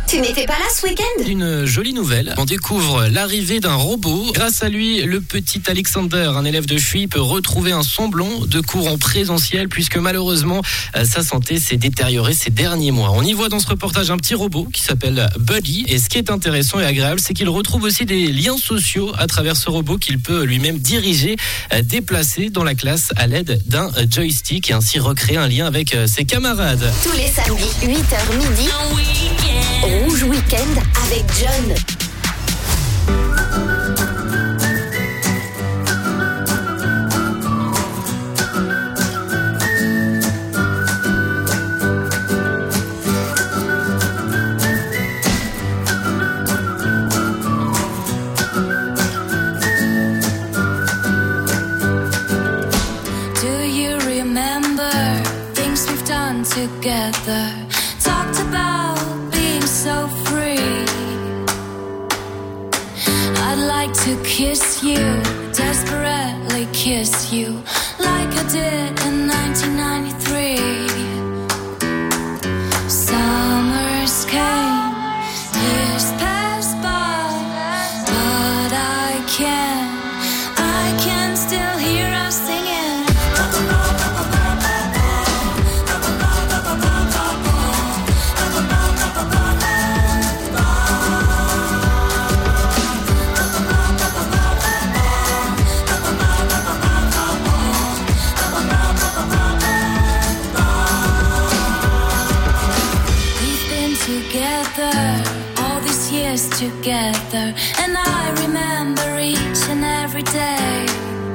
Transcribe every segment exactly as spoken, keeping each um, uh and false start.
Tu n'étais pas là ce week-end ? Une jolie nouvelle. On découvre l'arrivée d'un robot. Grâce à lui, le petit Alexander, un élève de Chuy, peut retrouver un semblant de cours en présentiel puisque malheureusement, sa santé s'est détériorée ces derniers mois. On y voit dans ce reportage un petit robot qui s'appelle Buddy. Et ce qui est intéressant et agréable, c'est qu'il retrouve aussi des liens sociaux à travers ce robot qu'il peut lui-même diriger, déplacer dans la classe à l'aide d'un joystick et ainsi recréer un lien avec ses camarades. Tous les samedis, huit heures midi, Rouge Week-end avec John. Together, talked about being so free. I'd like to kiss you, desperately kiss you, like I did in nineteen ninety-three. Summers came, years passed by, but I can't, I can still hear us singing. Together, all these years together, and I remember each and every day.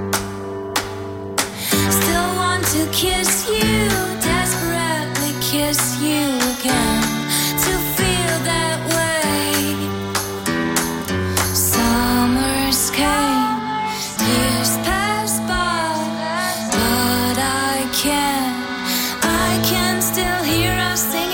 Still want to kiss you, desperately kiss you again, to feel that way. Summers came, years passed by, but I can't, I can still hear us singing.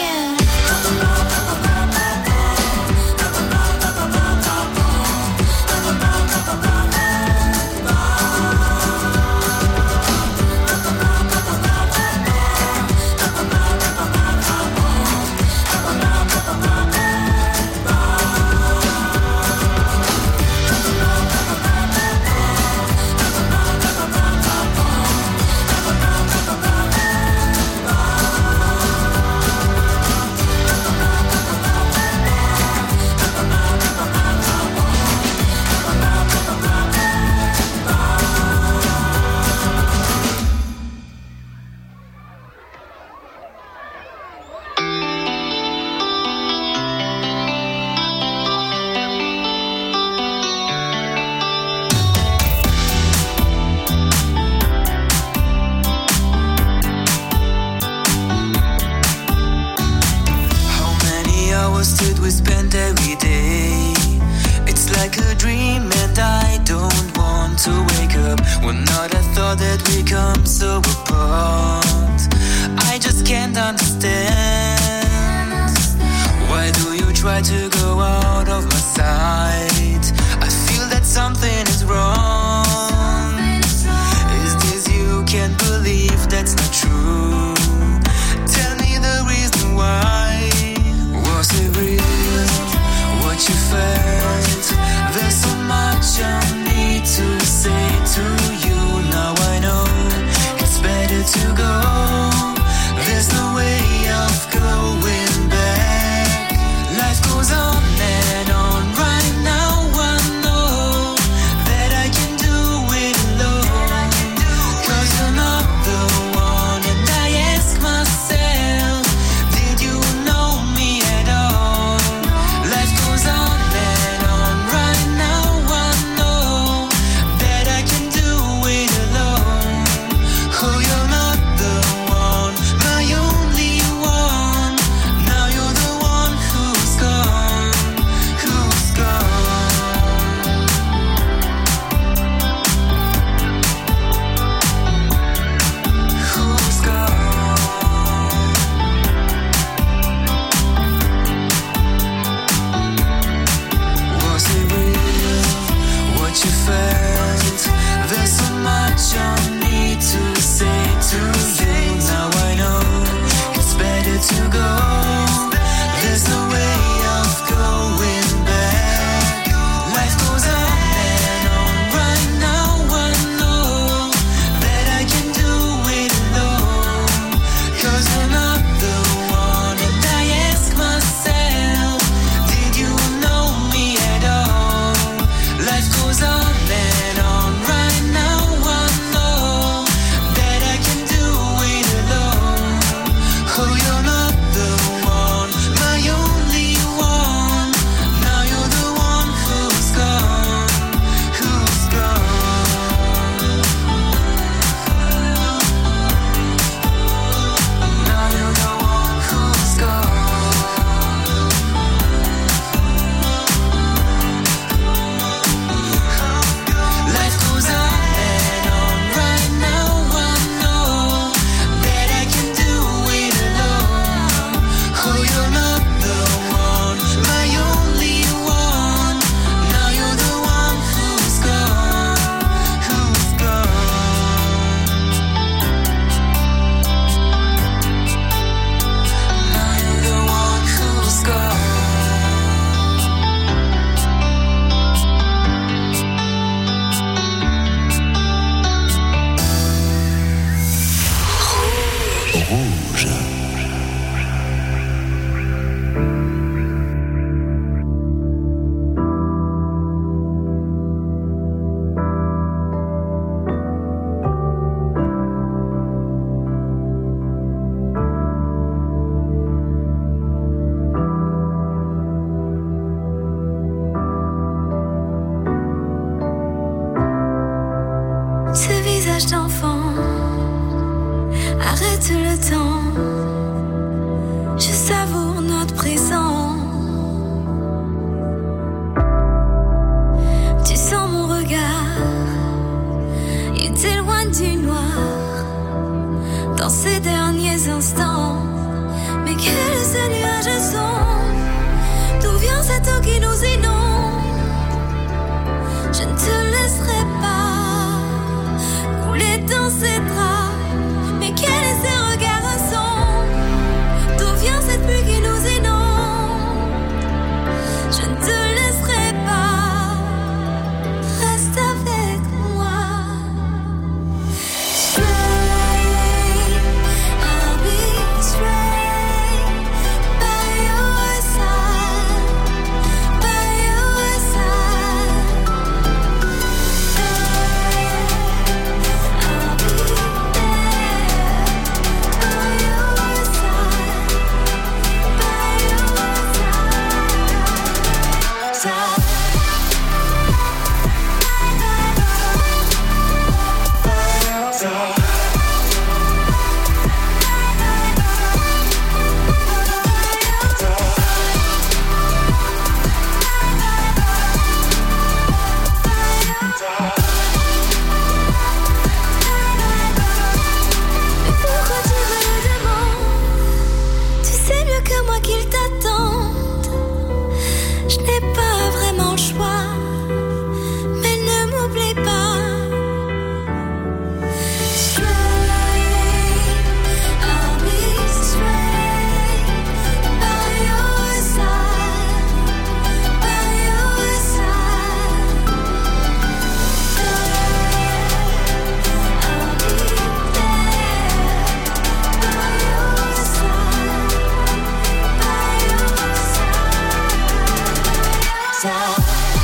Life goes on and on right now. le temps. Je savoure notre présent. Tu sens mon regard, il t'éloigne du noir dans ces derniers instants. Mais quel est ce nuage sombre? D'où vient cette eau qui nous inonde? Je ne te laisserai pas couler dans ces draps. Mais quel est ce regard sombre? D'où vient cette pluie qui nous inonde? Je ne te laisserai pas. Reste avec moi. Straight, I'll be straight by your side, by your side. I'll be there by your side, by your side. Mais pourquoi tu me le demandes? Tu sais mieux que moi qu'il t'attendent. Je n'ai pas vraiment le choix, mais ne m'oublie pas. Straight, I'll be straight by your side, by your side. I'll be there by your side, by your side.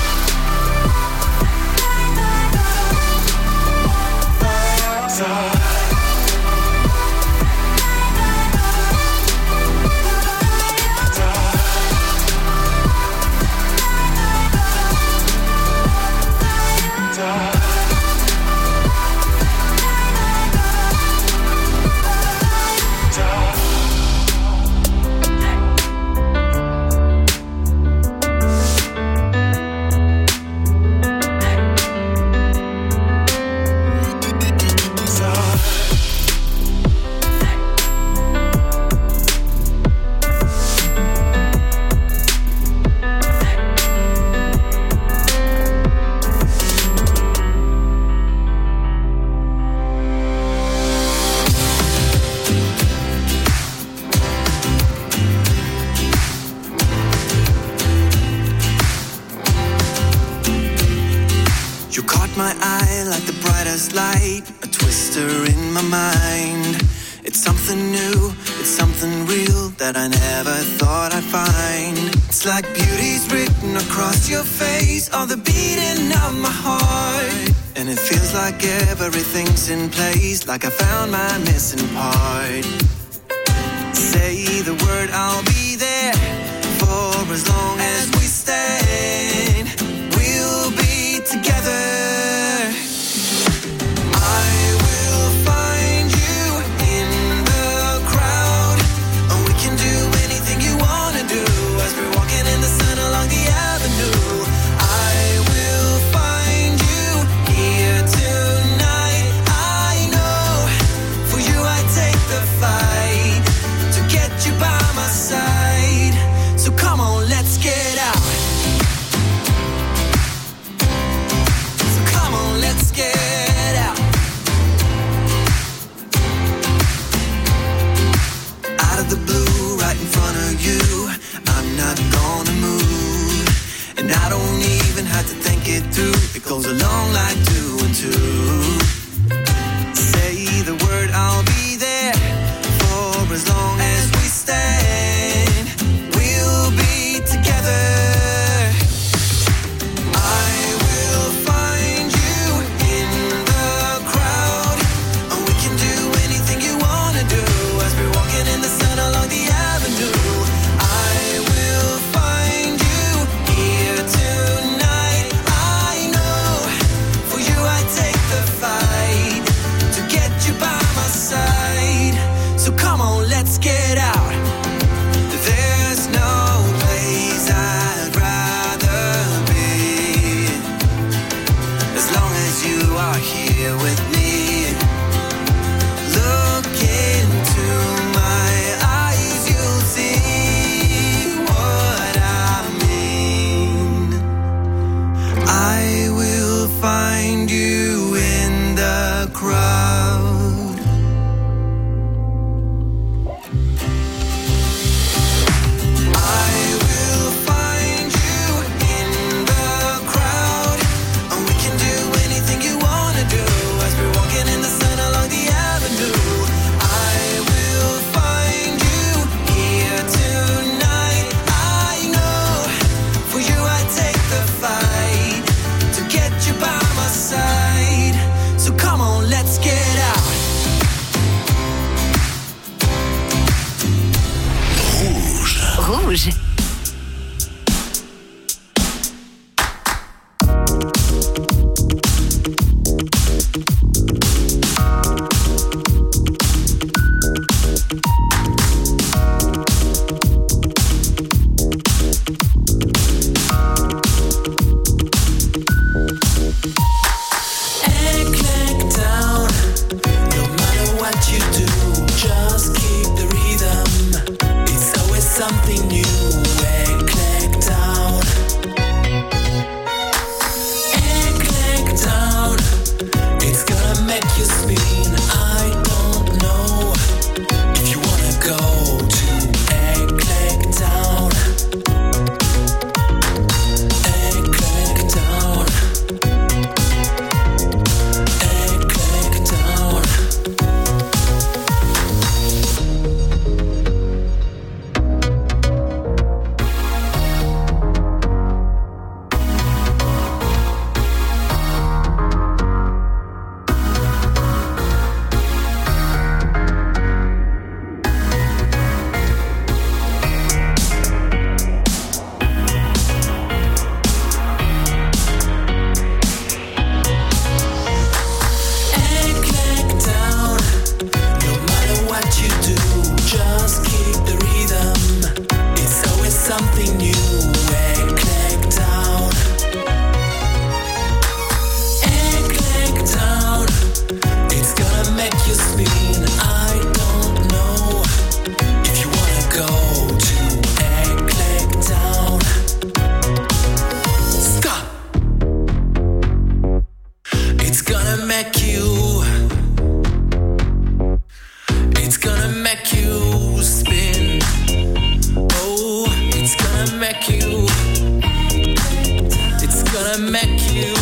You caught my eye like the brightest light, a twister in my mind. It's something new, it's something real that I never thought I'd find. It's like beauty's written across your face, or the beating of my heart. And it feels like everything's in place, like I found my missing part. Say the word, I'll be there for as long as we stand. We'll be together. I will find you in the crowd. And we can do anything you wanna do as we're walking in the sun along the avenue. I will find you here tonight. I know for you I take the fight to get you by my side. So come on, let's get out. So come on, let's get out. Out of the blue, right in front of you, I'm not gonna move. And I don't even have to think it through. It goes along like two and two. Say the word, I'll be there for as long as we stand. We'll be together. I will find you in the crowd. And we can do anything you wanna do as we're walking in the sun along the avenue. I will find you here tonight. I know for you I take the fight.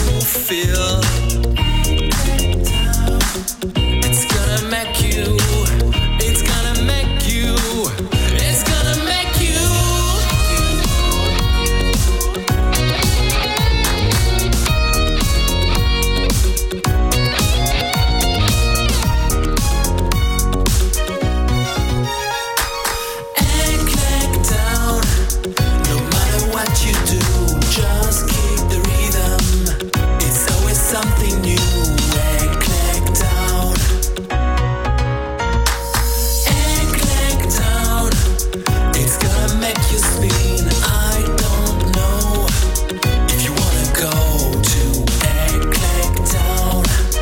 fulfill. It's gonna make you, it's gonna make you, it's gonna make you. And click down, no matter what you do, just keep the rhythm. It's always something new. And click down, and click down. It's gonna make you spin. I don't know if you wanna go to and click down.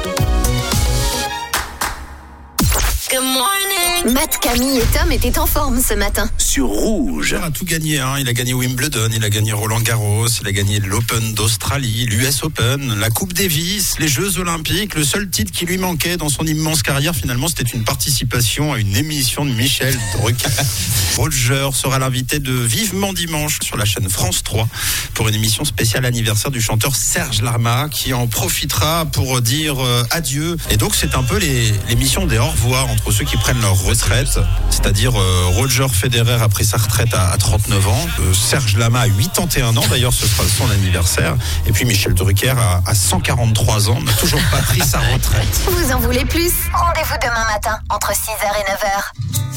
Good morning. Matt, Camille et Tom étaient en forme ce matin. Sur Rouge. Il a tout gagné, hein. Il a gagné Wimbledon, il a gagné Roland Garros, il a gagné l'Open d'Australie, l'U S Open, la Coupe Davis, les Jeux Olympiques. Le seul titre qui lui manquait dans son immense carrière, finalement, c'était une participation à une émission de Michel Drucker. Roger sera l'invité de Vivement Dimanche sur la chaîne France trois pour une émission spéciale anniversaire du chanteur Serge Lama qui en profitera pour dire euh, adieu. Et donc, c'est un peu les, l'émission des au revoir entre ceux qui prennent leur retraite, c'est-à-dire euh, Roger Federer a pris sa retraite à, à trente-neuf ans, euh, Serge Lama à quatre-vingt-un ans, d'ailleurs ce sera son anniversaire, et puis Michel Drucker à, à cent quarante-trois ans, n'a toujours pas pris sa retraite. Vous en voulez plus? Rendez-vous demain matin entre six heures et neuf heures.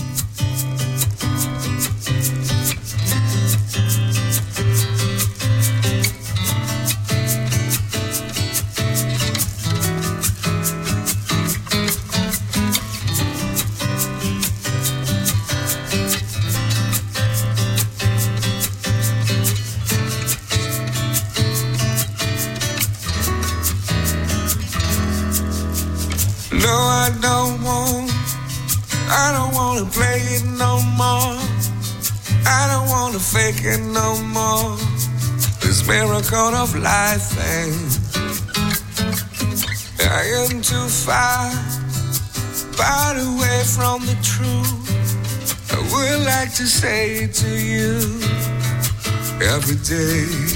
No, I don't want, I don't want to play it no more. I don't want to fake it no more. This miracle of life ain't. I am too far, far away from the truth. I would like to say it to you every day.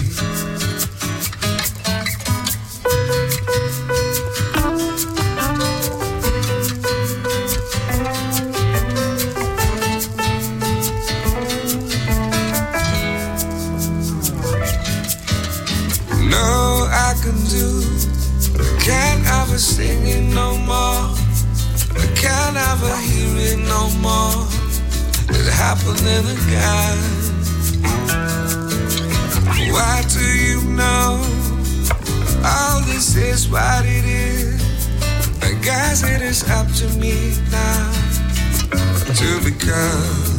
No, I can do, can't ever sing it no more. I can't ever hear it no more. It's happening again. Why do you know all this is what it is? I guess it is up to me now to become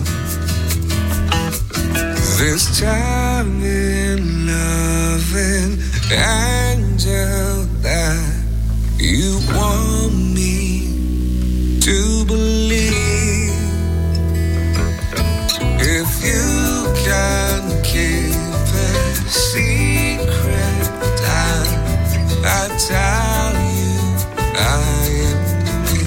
this charming, loving angel that you want me to believe. If you can keep a secret, I, I tell you I am me.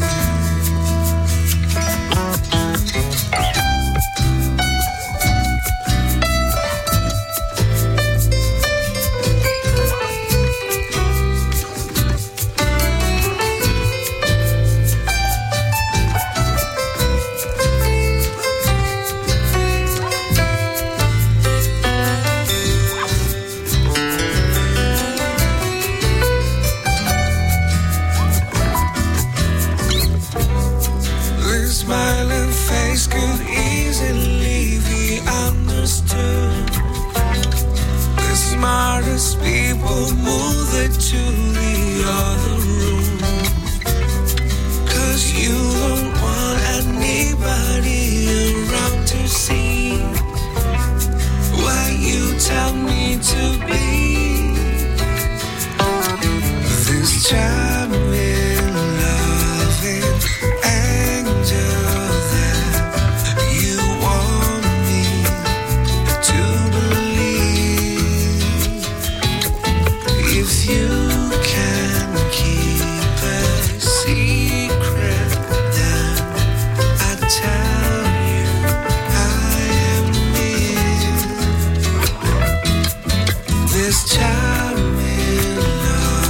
This smiling face could easily be understood. The smartest people move it to the other room. Cause you don't want anybody around to see what you tell me to be. This charming, loving angel that you want me to believe. If you can keep a secret, then I tell you I am me. This charming, love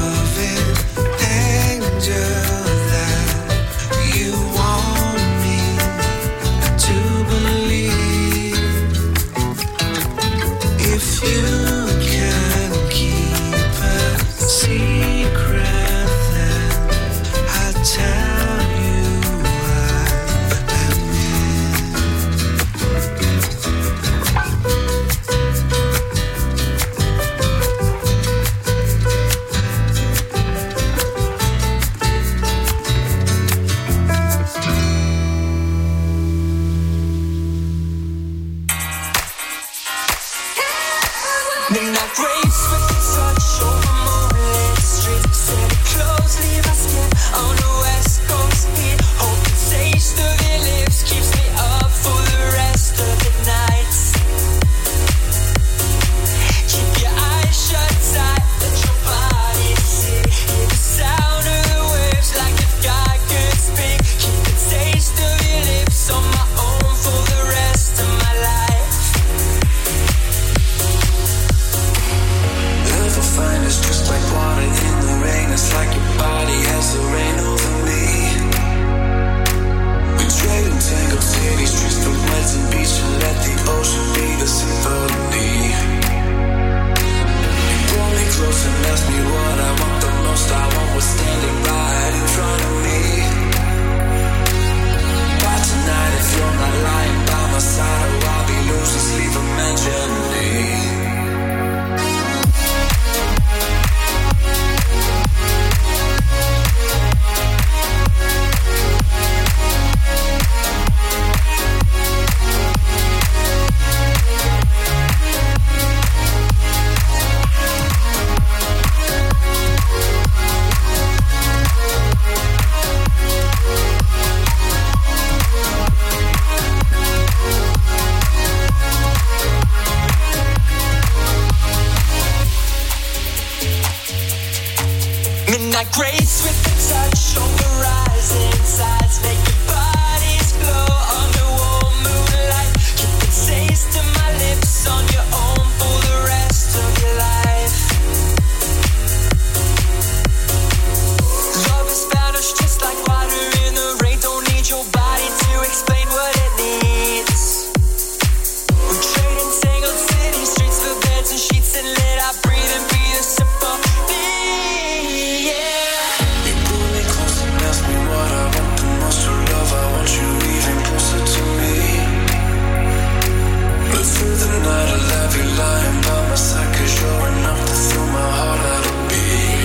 Like grapes with the touch of the rising sides, make your bodies glow under warm moonlight. Keep the taste of my lips on your own for the rest of your life. Love is vanish just like water in the rain. Don't need your body to explain what it needs. We're trading tangled city streets for beds and sheets and let I breathe and be the simple. Lying by my side, cause you're enough to throw my heart out of beat.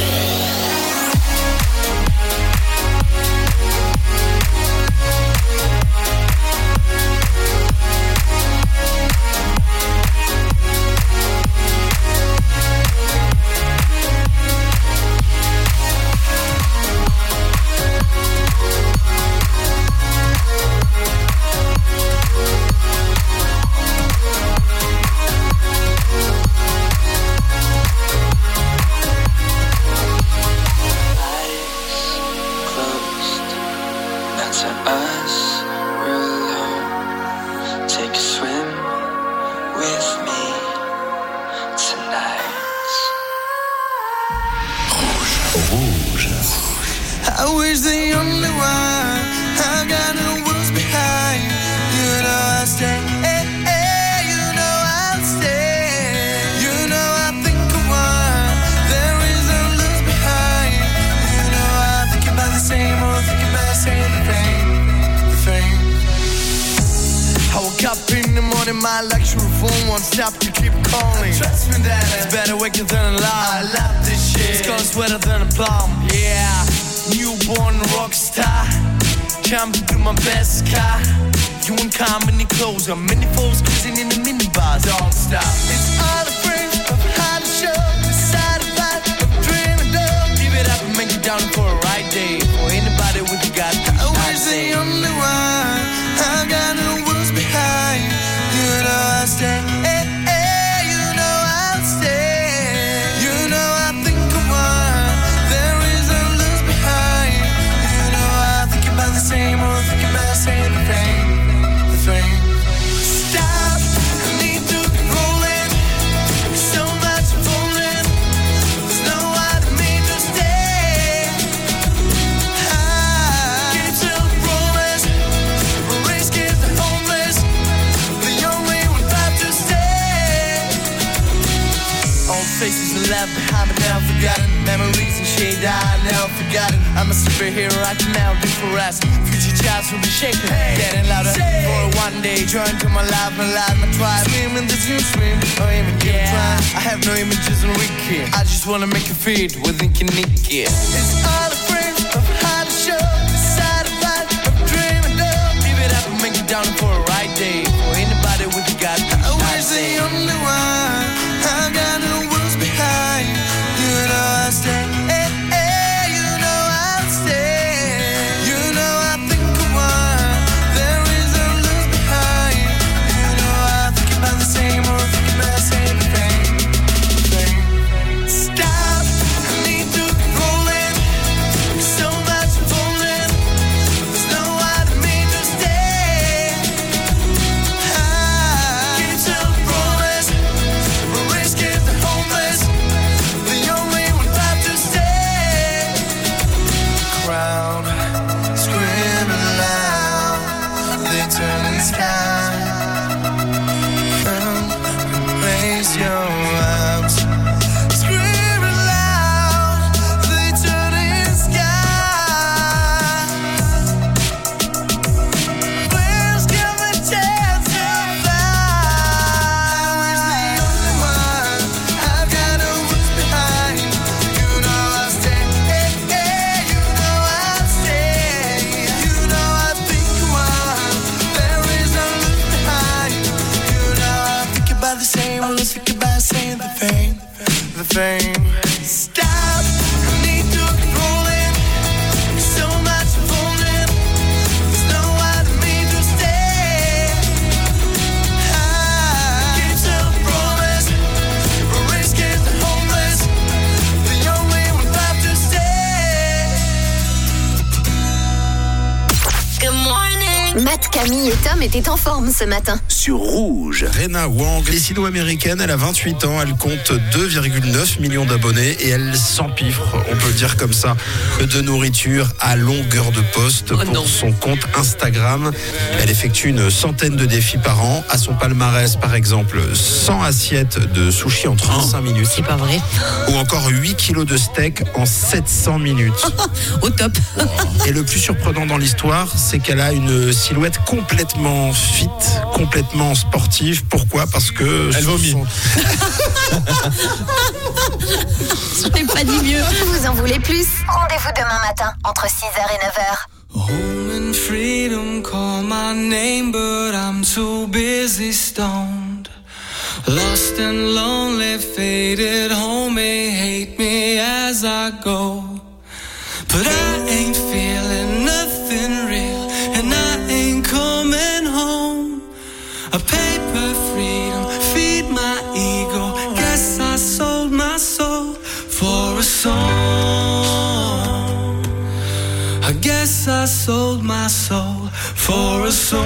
My luxury phone won't stop to keep calling. Trust me that it's better waking than alive. I love this shit. It's gonna sweater than a plum. Yeah, newborn rock star. Jumping through my best car. You won't come any closer. Many folks cruising in the minibar. Don't stop. It's all the friends of how to show. The side of life of dreaming love. Give it up and make it down for a right day. For anybody with you got. I was the only one. I got no words behind. You know I stay, hey, hey, you know I'll stay. You know I think of one. There is no lose behind. You know I think about the same or think about the same thing. The thing. Stop, I need to roll in. So much falling. There's no one for me to stay. I keep still promise. Risk is the homeless. Faces are left behind but never forgotten. Memories and shade I never forgotten. I'm a superhero, I can now do for us. Future jobs will be shaking, hey, getting louder. Say. For one day, join to my life, my life, my tribe. Swim in this new stream, or even get yeah. I have no images on wiki. I just wanna make a feed with Inky Nicky. It's all the friends of how to show. The side of life of dreaming love. Give it up and make it down for a right day. For anybody with you got I was the only one. I got no words behind. You know I stay, hey, hey, you know I'll stay. You know I think of one. There is no lose behind. You know I think about the same or think about the same thing. thing. Stop, I need to roll in. So much falling. There's no one for me to stay. Matt, Camille et Tom étaient en forme ce matin. Sur Rouge. Rena Wang, les sino-américaine, elle a vingt-huit ans, elle compte deux virgule neuf millions d'abonnés et elle s'empiffre, on peut le dire comme ça, de nourriture à longueur de poste Oh pour non. son compte Instagram. Elle effectue une centaine de défis par an. À son palmarès, par exemple, cent assiettes de sushi en trente-cinq minutes. C'est pas vrai. Ou encore huit kilos de steak en sept cents minutes. Au top. Et le plus surprenant dans l'histoire, c'est qu'elle a une silhouette complètement fit, complètement sportive. Pourquoi ? Parce que... Elle vomit. son- Je n'ai pas dit mieux. Vous en voulez plus ? Rendez-vous demain matin entre six heures et neuf heures. Home and freedom call my name, but I'm too busy stoned. Lost and lonely, faded home, may hate me as I go. But I ain't feeling nothing real, and I ain't coming home. A paper freedom, feed my ego. Guess I sold my soul for a song. I guess I sold my soul for a song.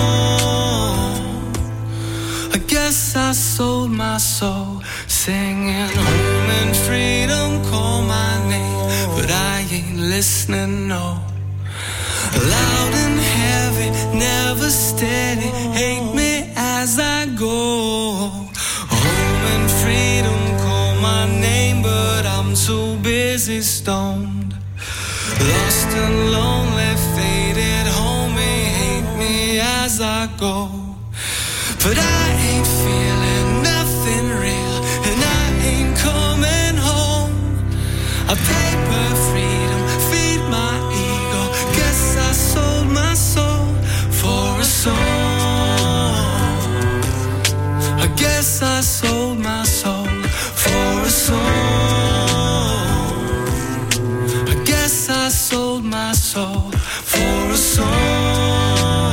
I guess I sold my soul singing home and freedom call my name, but I ain't listening, no. Loud and heavy, never steady, hate me as I go. Home and freedom call my name, but I'm too busy stoned. Lost and lonely, faded home, hate me as I go. But I ain't feeling nothing real, and I ain't coming home. A paper freedom, feed my ego. Guess I sold my soul for a song. I guess I sold my soul for a song. I guess I sold my soul for a song.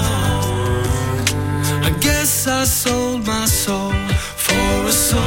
I guess I sold my soul for a song.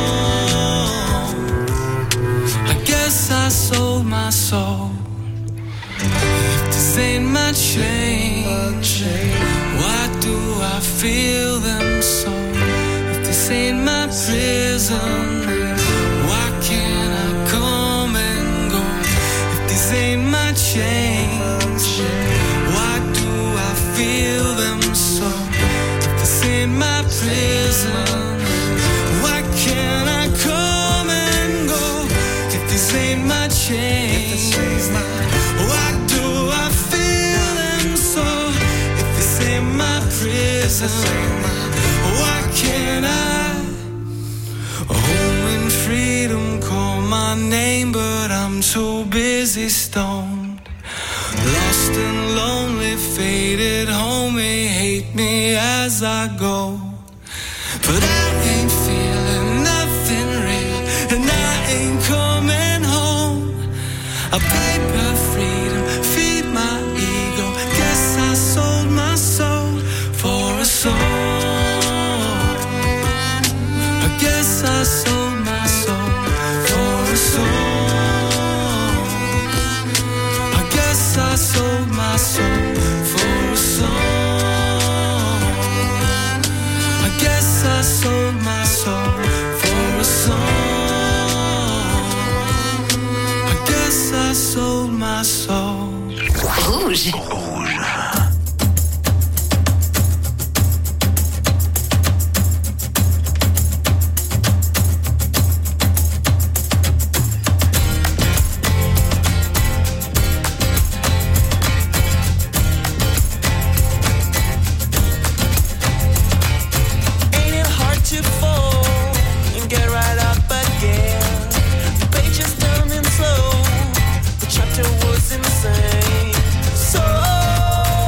I guess I sold my soul. If this ain't my change, why do I feel them so? If this ain't my prison, why can't I come and go? If this ain't my change, why do I feel them so? If this ain't my prison, why can't I come and go? If this ain't my change, why do I feel them so? If this ain't my prison, why can't I? Home and freedom call my name, but I'm too busy stoned. Lost and lonely, faded home, may hate me as I go. But I ain't feeling nothing real, and I ain't coming home. A paper freedom, feed my ego. Guess I sold my soul for a song. I guess I sold my soul for a song. I guess I sold my soul for a song. I guess I sold my soul for a song. I guess I sold my soul. Rouge. Ain't it hard to fall and get right up again? The page is turning slow. The chapter was insane. So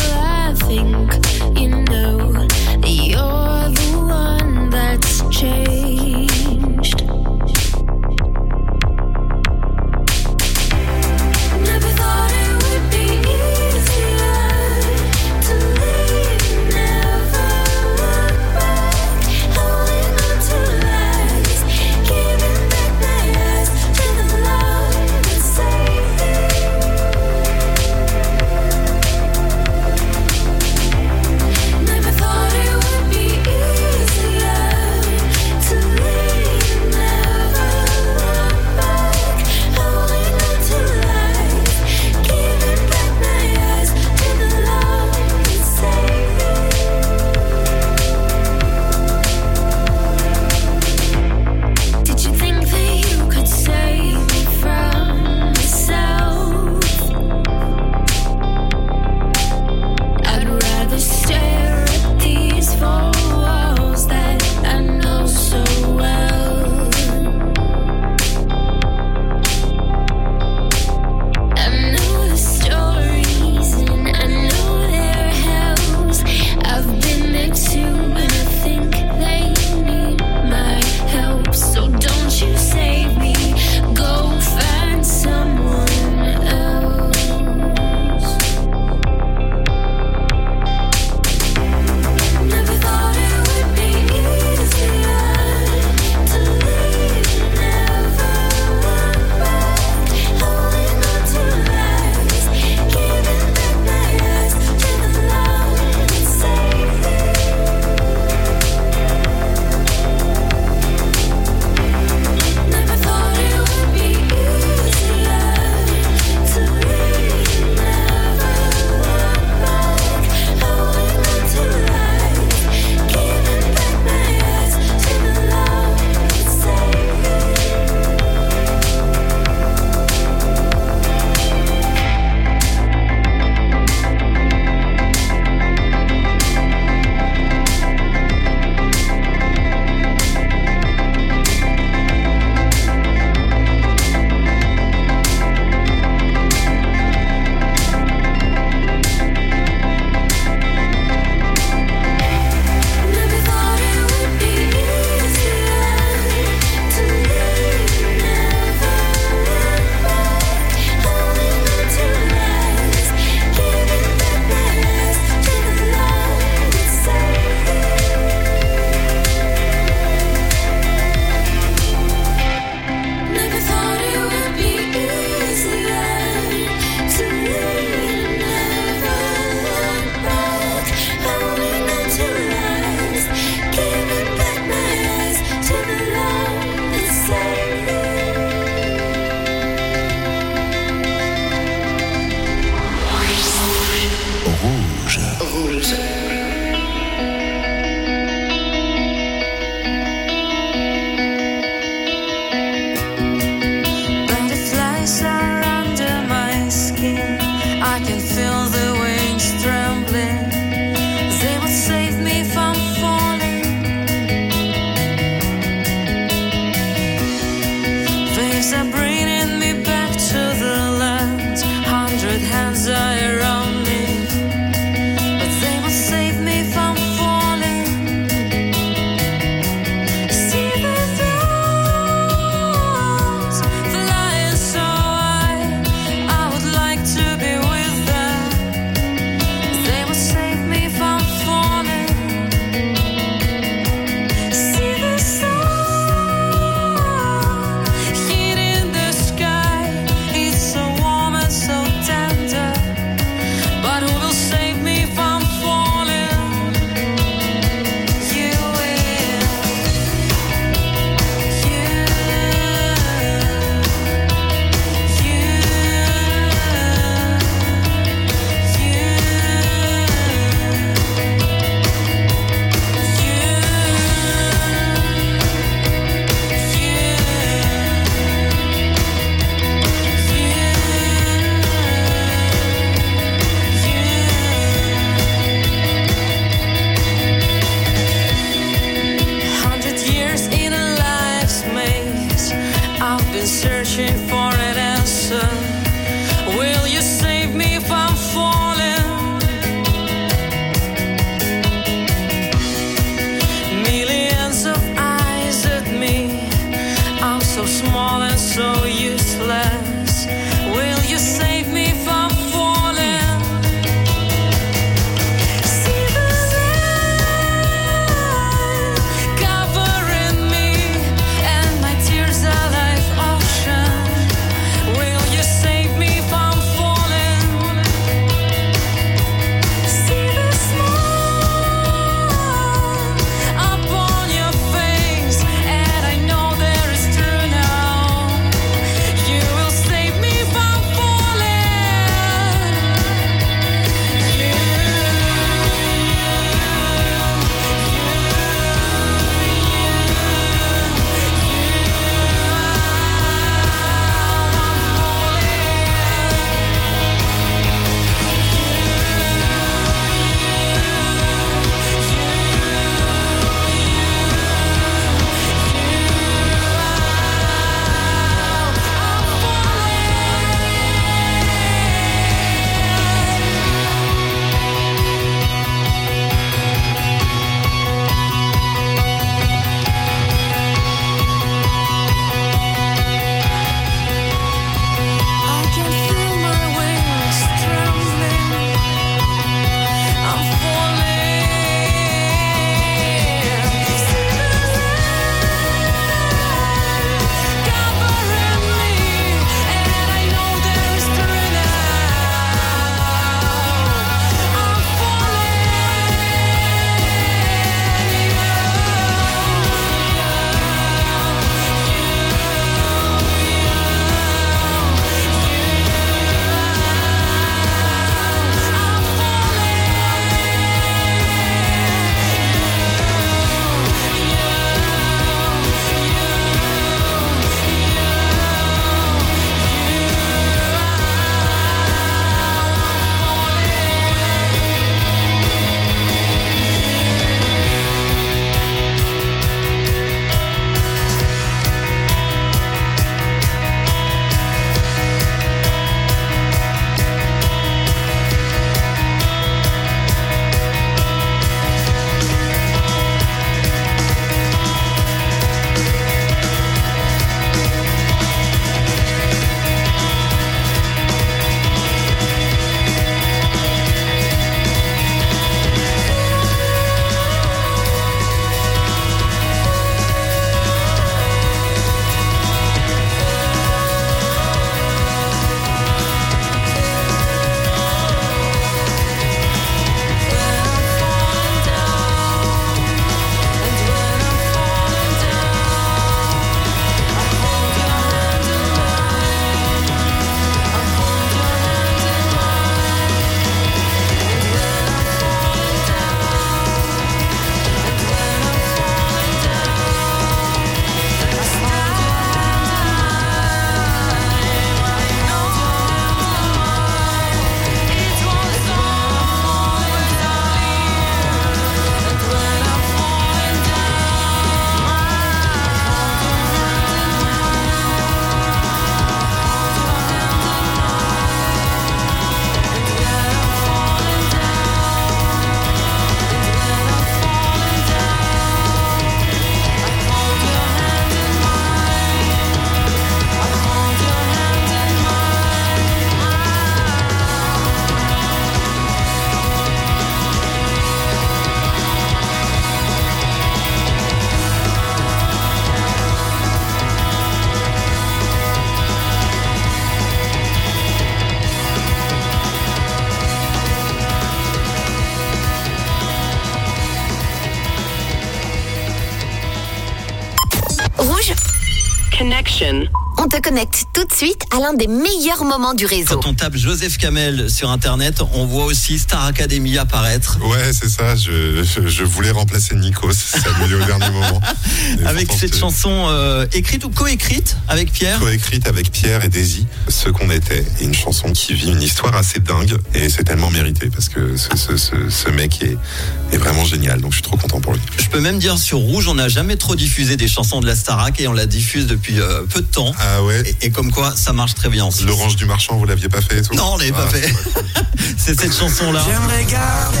Connection. On te connecte tout de suite à l'un des meilleurs moments du réseau. Quand on tape Joseph Kamel sur Internet, on voit aussi Star Academy apparaître. Ouais, c'est ça. Je, je, je voulais remplacer Nikos. Ça annulé au dernier moment. Et avec cette te... chanson euh, écrite ou coécrite avec Pierre Coécrite avec Pierre et Daisy, Ce qu'on était. Et une chanson qui vit une histoire assez dingue. Et c'est tellement mérité parce que ce, ce, ce, ce mec est, est vraiment génial. Donc je suis trop content pour lui. Je peux même dire sur Rouge, on n'a jamais trop diffusé des chansons de la Starac et on la diffuse depuis euh, peu de temps. Ah ouais. Et, et comme quoi, ça marche très bien aussi. L'Orange du Marchand, vous l'aviez pas fait et tout? Non, on l'avait ah, pas fait. C'est cette chanson-là. J'aimerais garder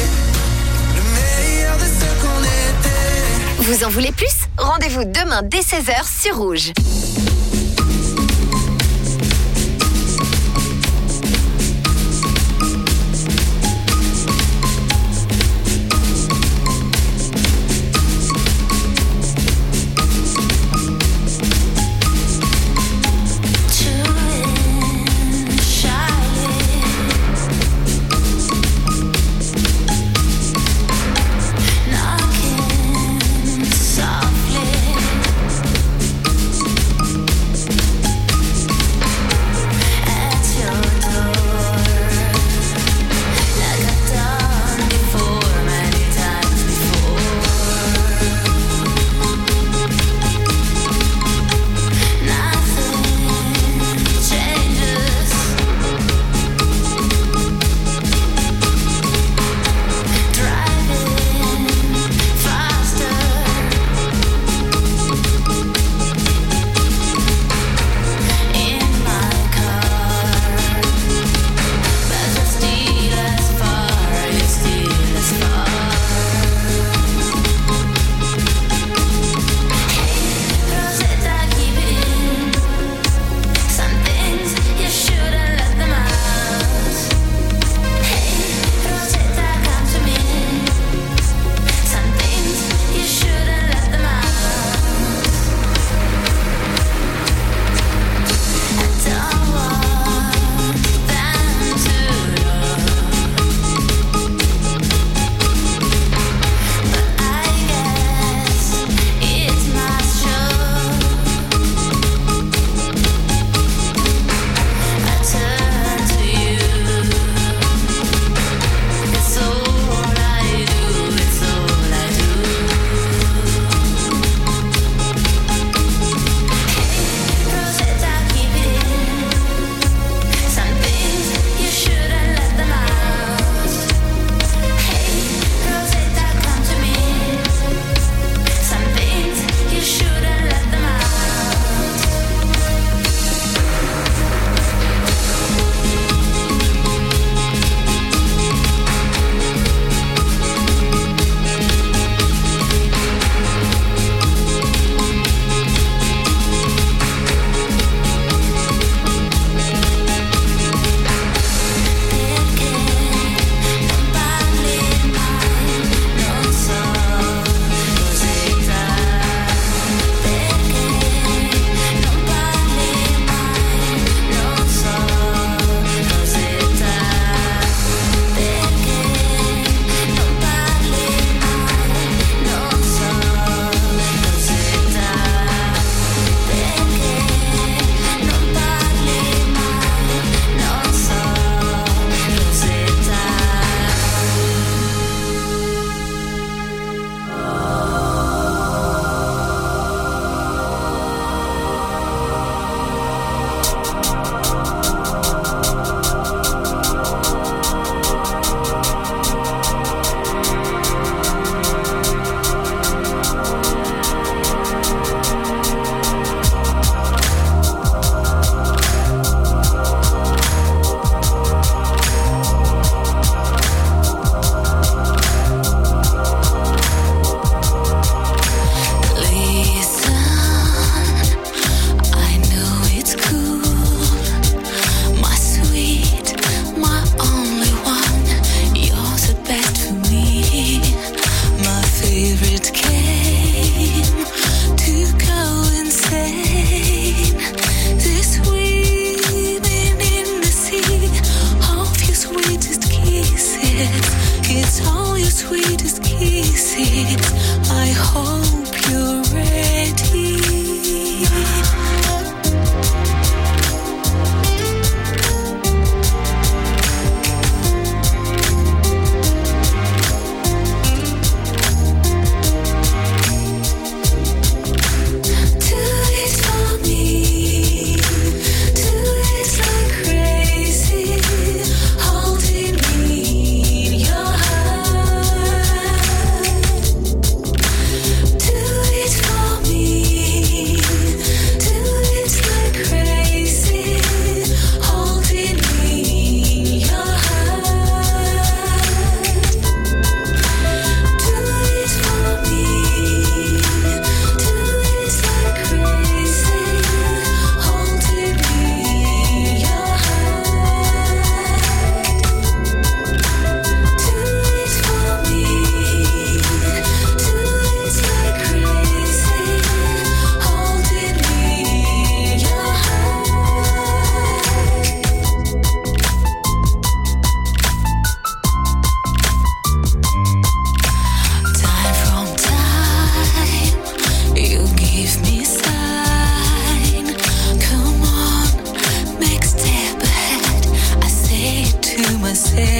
le meilleur de ce qu'on était. Vous en voulez plus? Rendez-vous demain dès seize heures sur Rouge. I hope you're ready.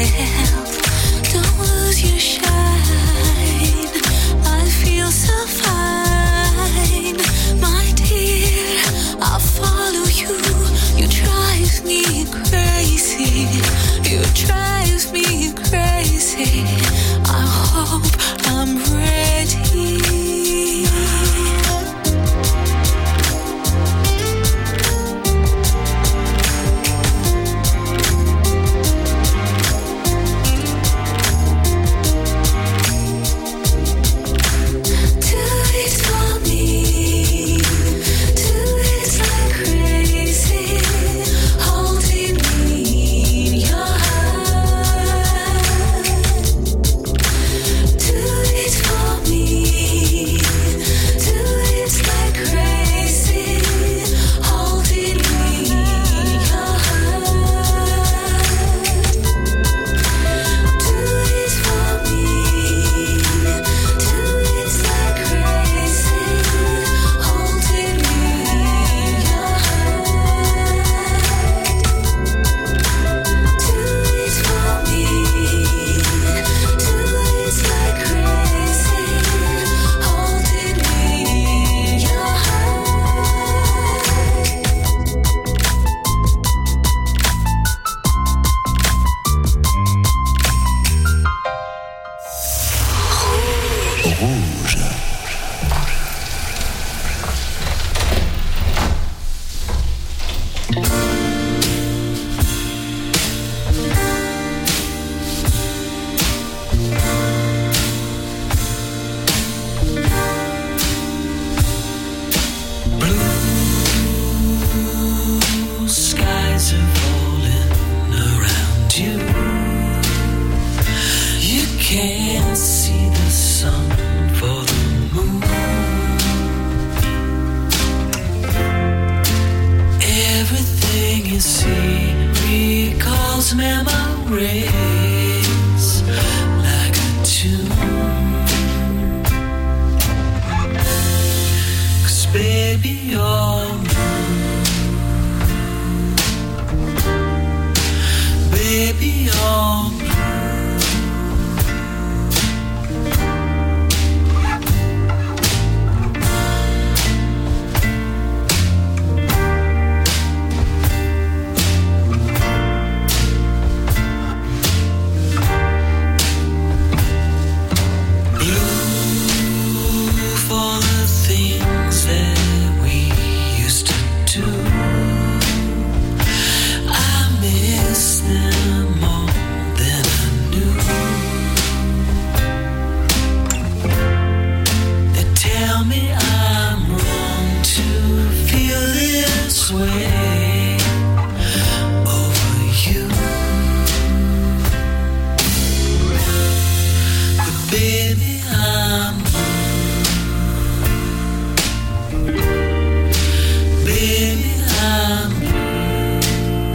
yourself. Don't lose your shine. I feel so fine, my dear. I'll follow you. You drive me crazy. You drive me crazy. I hope I'm ready. Memories like a tune. 'Cause baby you're blue. Baby you're blue.